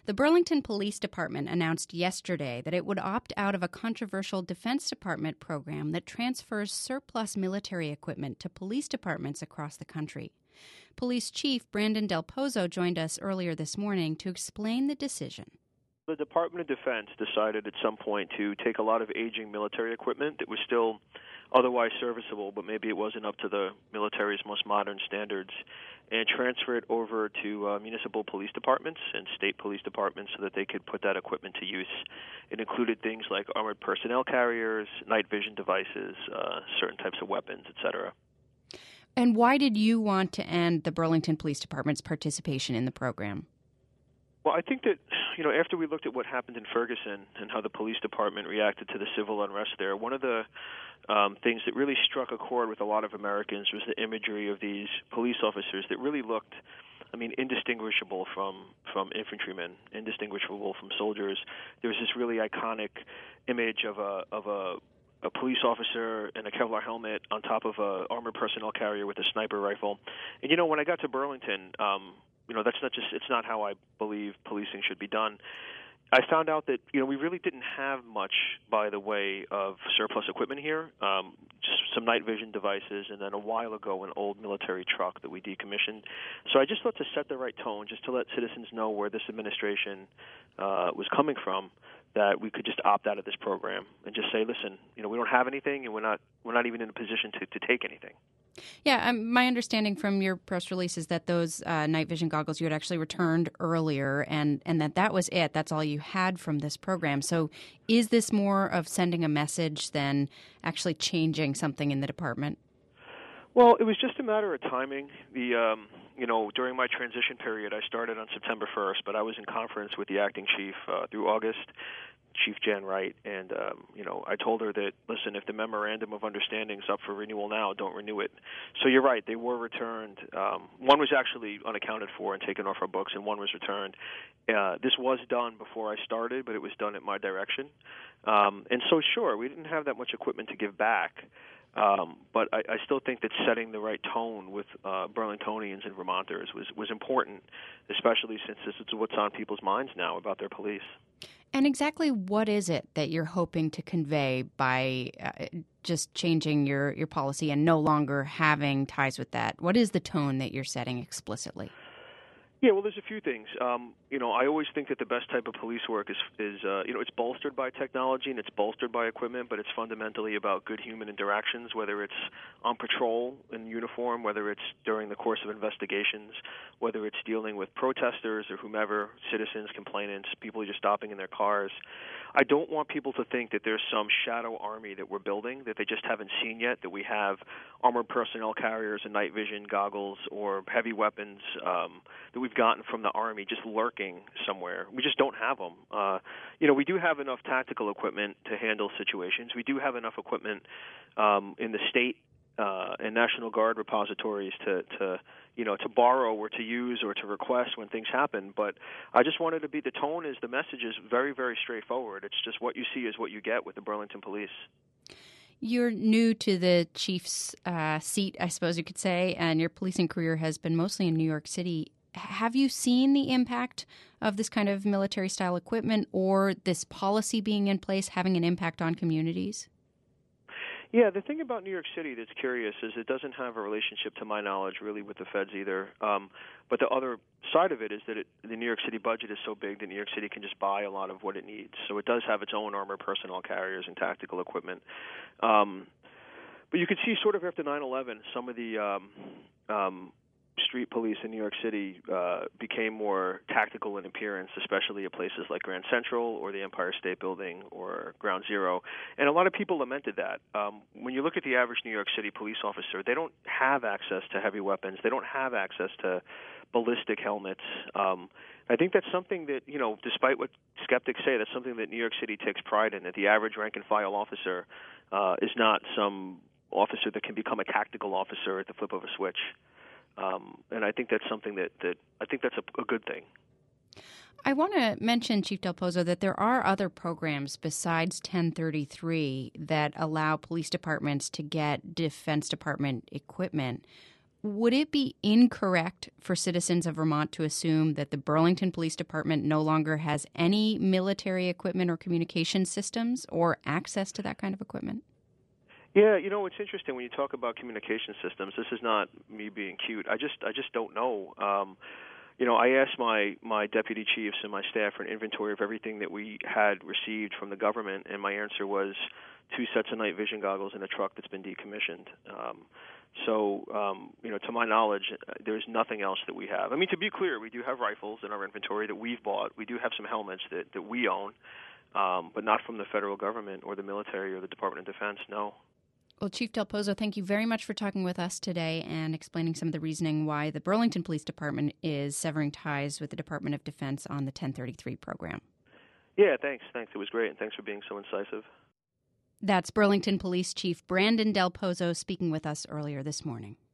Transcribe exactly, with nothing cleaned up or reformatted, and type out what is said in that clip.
The Burlington Police Department announced yesterday that it would opt out of a controversial Defense Department program that transfers surplus military equipment to police departments across the country. Police Chief Brandon Del Pozo joined us earlier this morning to explain the decision. The Department of Defense decided at some point to take a lot of aging military equipment that was still otherwise serviceable, but maybe it wasn't up to the military's most modern standards, and transfer it over to uh, municipal police departments and state police departments so that they could put that equipment to use. It included things like armored personnel carriers, night vision devices, uh, certain types of weapons, et cetera. And why did you want to end the Burlington Police Department's participation in the program? Well, I think that, you know, after we looked at what happened in Ferguson and how the police department reacted to the civil unrest there, one of the um, things that really struck a chord with a lot of Americans was the imagery of these police officers that really looked, I mean, indistinguishable from, from infantrymen, indistinguishable from soldiers. There was this really iconic image of a of a a police officer in a Kevlar helmet on top of a armored personnel carrier with a sniper rifle. And, you know, when I got to Burlington, um, you know, that's not just, it's not how I believe policing should be done. I found out that, you know, we really didn't have much by the way of surplus equipment here, um, just some night vision devices, and then a while ago an old military truck that we decommissioned. So I just thought to set the right tone, just to let citizens know where this administration uh, was coming from, that we could just opt out of this program and just say, listen, you know, we don't have anything, and we're not we're not even in a position to, to take anything. Yeah, um, my understanding from your press release is that those uh, night vision goggles you had actually returned earlier, and, and that that was it. That's all you had from this program. So is this more of sending a message than actually changing something in the department? Well, it was just a matter of timing. The um, you know, during my transition period, I started on September first, but I was in conference with the acting chief uh, through August, Chief Jan Wright, and um, you know, I told her that, listen, if the memorandum of understanding is up for renewal now, don't renew it. So you're right, they were returned. Um, one was actually unaccounted for and taken off our books, and one was returned. Uh, this was done before I started, but it was done at my direction. Um, and so, sure, we didn't have that much equipment to give back. Um, but I, I still think that setting the right tone with uh, Burlingtonians and Vermonters was, was important, especially since this is what's on people's minds now about their police. And exactly what is it that you're hoping to convey by uh, just changing your, your policy and no longer having ties with that? What is the tone that you're setting explicitly? Yeah, well, there's a few things. Um, you know, I always think that the best type of police work is, is uh, you know, it's bolstered by technology and it's bolstered by equipment, but it's fundamentally about good human interactions, whether it's on patrol in uniform, whether it's during the course of investigations, whether it's dealing with protesters or whomever, citizens, complainants, people just stopping in their cars. I don't want people to think that there's some shadow army that we're building that they just haven't seen yet, that we have armored personnel carriers and night vision goggles or heavy weapons um, that we've gotten from the Army just lurking somewhere. We just don't have them. Uh, you know, we do have enough tactical equipment to handle situations. We do have enough equipment um, in the state uh, and National Guard repositories to, to, you know, to borrow or to use or to request when things happen. But I just wanted to be, the tone is, the message is very, very straightforward. It's just what you see is what you get with the Burlington Police. You're new to the chief's uh, seat, I suppose you could say, and your policing career has been mostly in New York City. Have you seen the impact of this kind of military-style equipment or this policy being in place having an impact on communities? Yeah, the thing about New York City that's curious is it doesn't have a relationship, to my knowledge, really with the feds either. Um, but the other side of it is that it, the New York City budget is so big that New York City can just buy a lot of what it needs. So it does have its own armored personnel carriers and tactical equipment. Um, but you could see sort of after nine eleven, some of the um, um, street police in New York City uh, became more tactical in appearance, especially at places like Grand Central or the Empire State Building or Ground Zero. And a lot of people lamented that. Um, when you look at the average New York City police officer, they don't have access to heavy weapons. They don't have access to ballistic helmets. Um, I think that's something that, you know, despite what skeptics say, that's something that New York City takes pride in, that the average rank-and-file officer uh, is not some officer that can become a tactical officer at the flip of a switch. Um, and I think that's something that, that I think that's a, a good thing. I want to mention, Chief Del Pozo, that there are other programs besides ten thirty-three that allow police departments to get Defense Department equipment. Would it be incorrect for citizens of Vermont to assume that the Burlington Police Department no longer has any military equipment or communication systems or access to that kind of equipment? Yeah, you know, it's interesting when you talk about communication systems. This is not me being cute. I just I just don't know. Um, you know, I asked my, my deputy chiefs and my staff for an inventory of everything that we had received from the government, and my answer was two sets of night vision goggles in a truck that's been decommissioned. Um, so, um, you know, to my knowledge, there's nothing else that we have. I mean, to be clear, we do have rifles in our inventory that we've bought. We do have some helmets that, that we own, um, but not from the federal government or the military or the Department of Defense, no. Well, Chief Del Pozo, thank you very much for talking with us today and explaining some of the reasoning why the Burlington Police Department is severing ties with the Department of Defense on the ten thirty-three program. Yeah, thanks. Thanks. It was great, and thanks for being so incisive. That's Burlington Police Chief Brandon Del Pozo speaking with us earlier this morning.